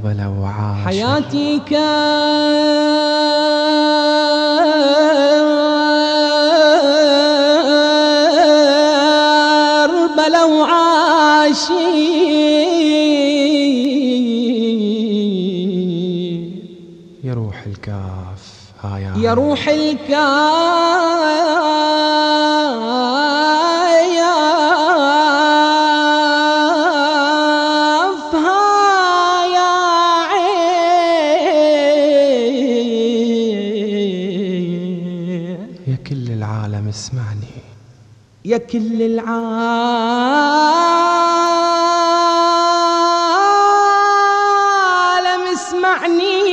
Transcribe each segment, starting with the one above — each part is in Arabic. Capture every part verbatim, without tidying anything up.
لو عاش حياتي كربلا وعاشي يروح الكاف هايا يروح الكاف اسمعني يا كل العالم اسمعني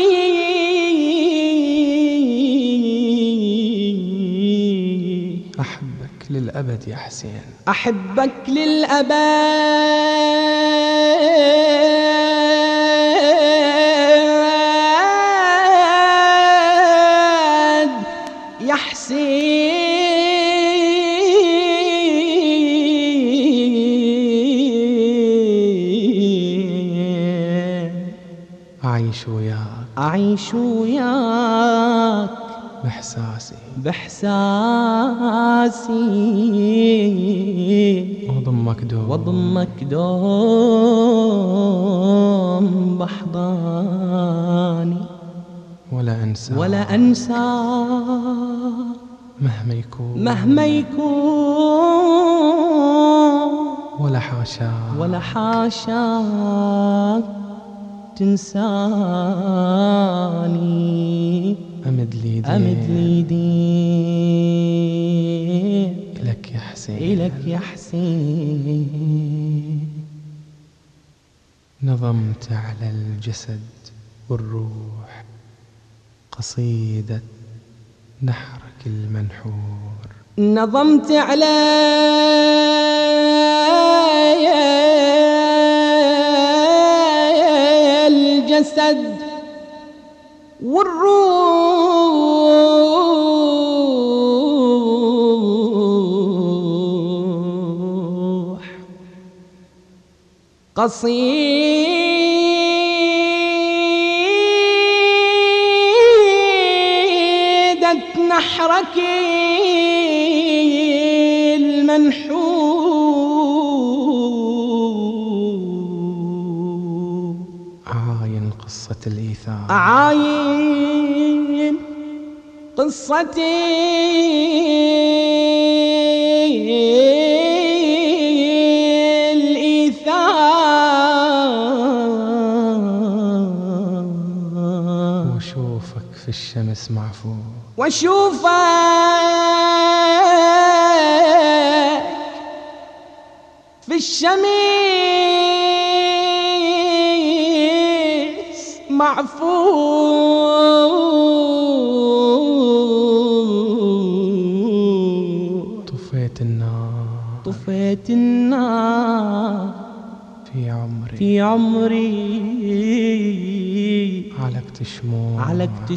أحبك للأبد يا حسين أحبك للأبد يا حسين أعيش وياك أعيش وياك بإحساسي بإحساسي وضمك دوم وضمك دوم بحضاني ولا أنسى ولا أنسى مهما يكون مهما يكون ولا حاشا ولا حاشاك تنساني أمد لي دين أمد لي دين إلك يا حسين إلك يا حسين نظمت على الجسد والروح قصيدة نحرك المنحور نظمت على الجسد والروح قصيدة نحرك المنحور أعاين قصة الإيثار أعاين قصتي الإيثار وشوفك في الشمس معفور واشوفك في الشمس معفور طفيت النار طفيت النار في عمري في عمري علقت شموع علقت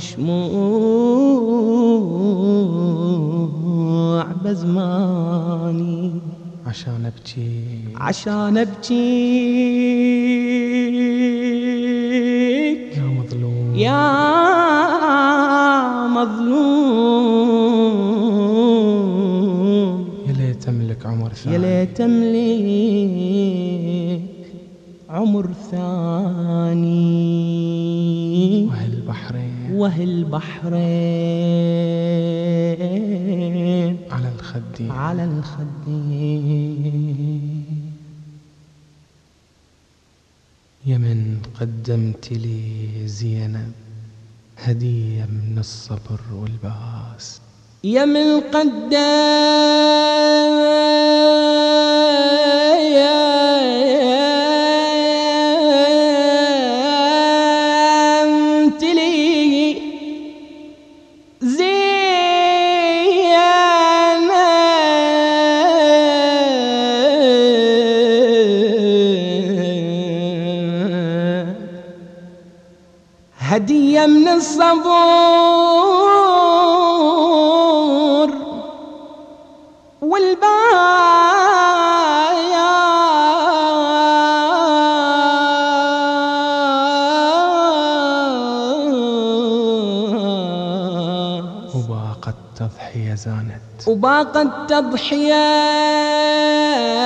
شموع بزماني عشان أبكي عشان أبكيك يا مظلوم يا مظلوم يا ليت أملك عمر ثاني يا ليت أملك عمر ثاني وهالبحرين وهالبحرين على الخدين على الخدين يا من قدمت لي زينب هدية من الصبر والباس يا من قدمت لي زينب هدية من الصبر التضحية زانت وباقى التضحية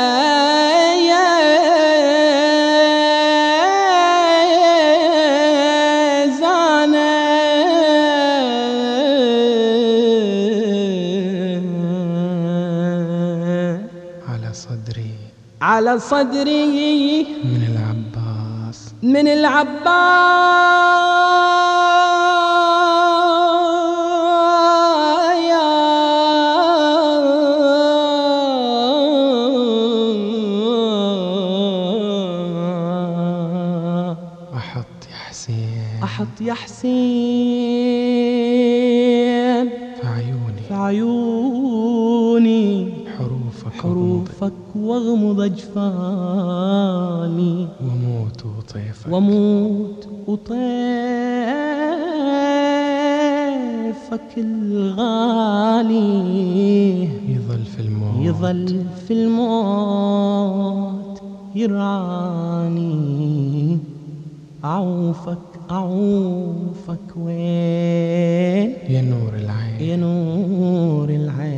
زانت على صدري على صدري من العباس من العباس أحط يا حسين أحط يا حسين في عيوني في عيوني حروفك حروفك واغمض أجفاني وموت وطيفك وموت وطيفك الغالي يظل في الموت يظل في الموت يرعاني أعوفك أعوفك وين يا نور العين يا نور العين